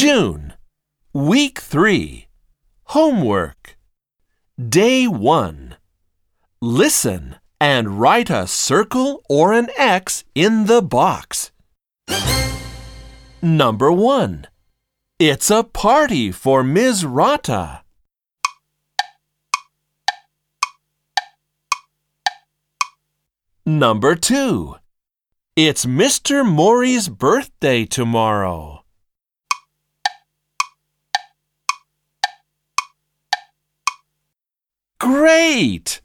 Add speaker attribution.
Speaker 1: June, Week 3, Homework. Day 1. Listen and write a circle or an X in the box. Number 1. It's a party for Ms. Rata. Number 2. It's Mr. Mori's birthday tomorrow. Great!